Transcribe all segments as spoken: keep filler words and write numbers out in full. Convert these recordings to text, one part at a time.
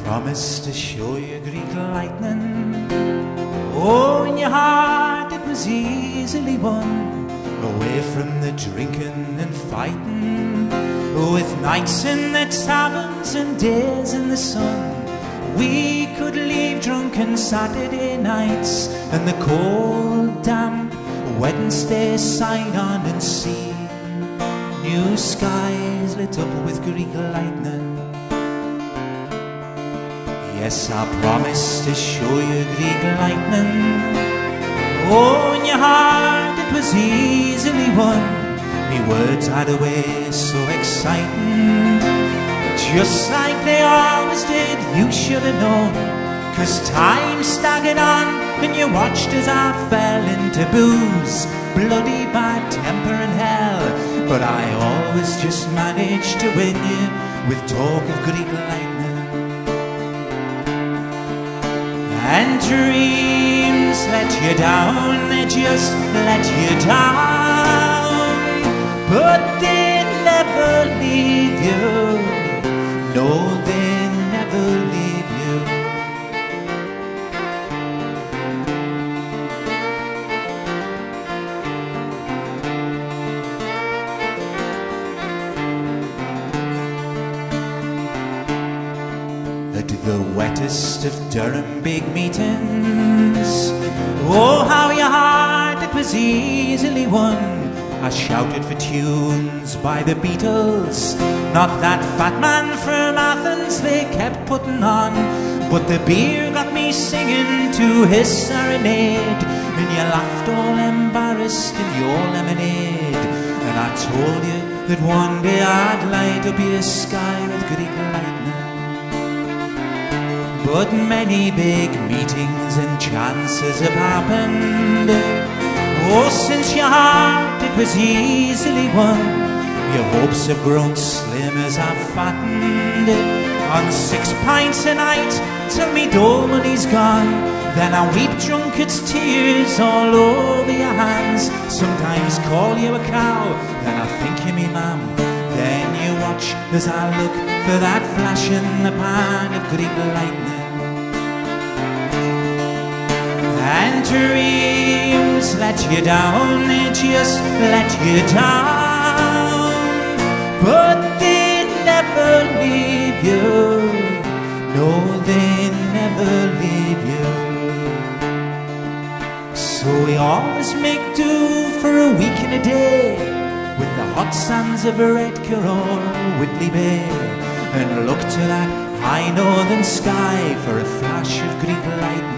promised to show you Greek lightning. Oh, in your heart it was easily won, away from the drinking and fighting. With nights in the taverns and days in the sun, we could leave drunken Saturday nights and the cold, damp Wednesday side on and see new skies lit up with Greek lightning. Yes, I promised to show you Greek lightning. Oh, in your heart it was easily won. Me words had a way so exciting, just like they always did, you should have known. Cause time staggered on and you watched as I fell into booze, bloody bad temper and hell. But I always just managed to win you with talk of Greek lightning. And dreams let you down, they just let you down, but they never leave you. No, they never leave you. At the wettest of Durham big meetings, oh, how your heart it was easily won. I shouted for tunes by the Beatles, not that fat man from Athens they kept putting on, but the beer got me singing to his serenade, and you laughed all embarrassed in your lemonade. And I told you that one day I'd light up your sky with Greek lightning. But many big meetings and chances have happened. Oh, since your heart it was easily won, your hopes have grown slim as I've fattened on six pints a night till me door money's gone. Then I weep drunkard's tears all over your hands. Sometimes call you a cow, then I think you me ma'am. Then you watch as I look for that flash in the pan of Greek lightning. And dreams let you down, they just let you down, but they never leave you. No, they never leave you. So we always make do for a week and a day with the hot sands of Redcar or Whitley Bay, and look to that high northern sky for a flash of Greek lightning.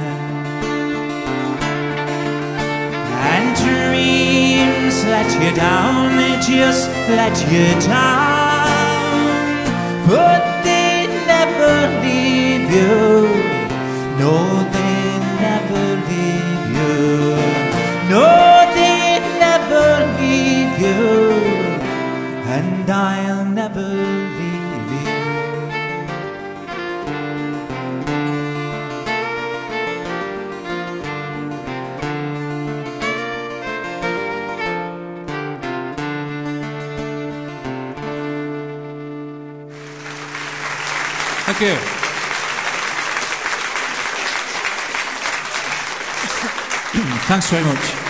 And dreams let you down, they just let you down, but they never leave you. No, they never leave you. No, they never leave you. And I'll never leave you. Thank you. Thanks very much.